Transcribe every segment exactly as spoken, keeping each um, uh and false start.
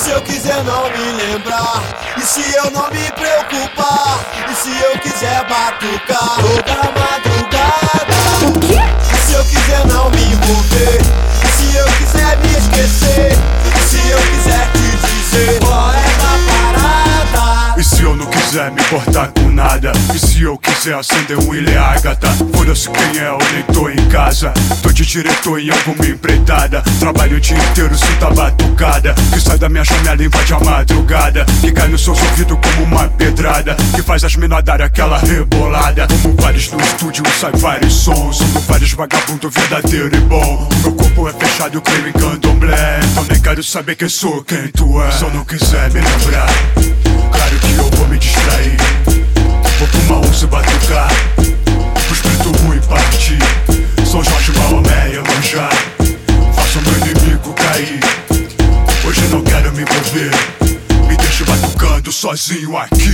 se eu quiser não me lembrar, e se eu não me preocupar, e se eu quiser batucar toda madrugada? O quê? E se eu quiser não me envolver, e se eu quiser me esquecer, e se eu quiser te dizer qual é da parada? E se eu não quiser me importar com nada? E se eu quiser acender um Ileágata? Foda-se quem é, eu nem tô em casa. Tô de diretor em alguma empreitada. Trabalho o dia inteiro, sinto a batucada que sai da minha janela e invade a madrugada, que cai nos seus ouvidos como uma pedrada, que faz as minas dar aquela rebolada. Como vários no estúdio sai vários sons, como vários vagabundos verdadeiro e bom. O meu corpo é fechado, eu creio em candomblé, então nem quero saber quem sou, quem tu é. Se eu não quiser me lembrar, claro que eu vou me distrair. Vou pra uma onça batucar, pro espírito ruim partir. São Jorge, Maomé, Iemanjá, faço meu inimigo cair. Hoje não quero me envolver, me deixo batucando sozinho aqui.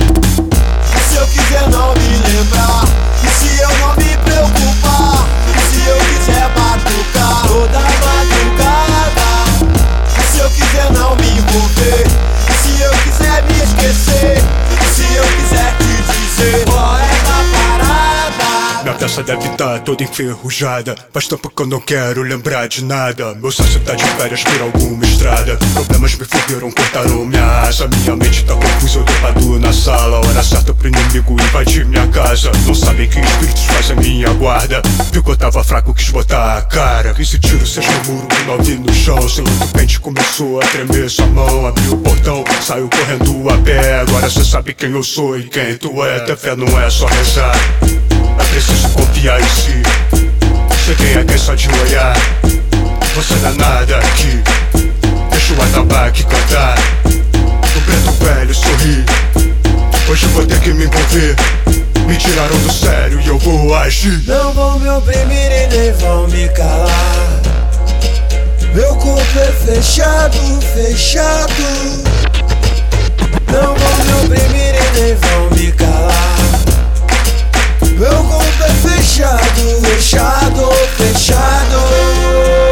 Se eu quiser não me lembrar, e se eu não me preocupar, e se eu quiser batucar toda madrugada? E se eu quiser não me envolver, e se eu quiser me esquecer, e se eu quiser te dizer qual é da parada? Minha peça deve estar toda enferrujada, faz tempo que eu não quero lembrar de nada. Meu sócio tá de férias por alguma estrada, problemas me fuderam, cortaram minha asa. Minha mente tá confusa, eu debado na sala, hora certa pro inimigo invadir minha casa. Não sabem que espíritos fazem minha guarda, viu que eu tava fraco, quis botar a cara. Quinze tiros, seis no muro, nove no chão. Seu do pente começou a tremer sua mão, abriu o portão, saiu correndo a pé. Agora cê sabe quem eu sou e quem tu é. Ter fé não é só rezar, é preciso confiar em si. Cheguei aqui só de olhar, você não é nada aqui. Deixa o atabaque cantar, o preto velho sorri. Hoje vou ter que me envolver, me tiraram do sério e eu vou agir. Não vão me oprimir e nem vão me calar. Meu corpo é fechado, fechado. Não vão me oprimir e nem vão me calar. Meu corpo é fechado, fechado, fechado.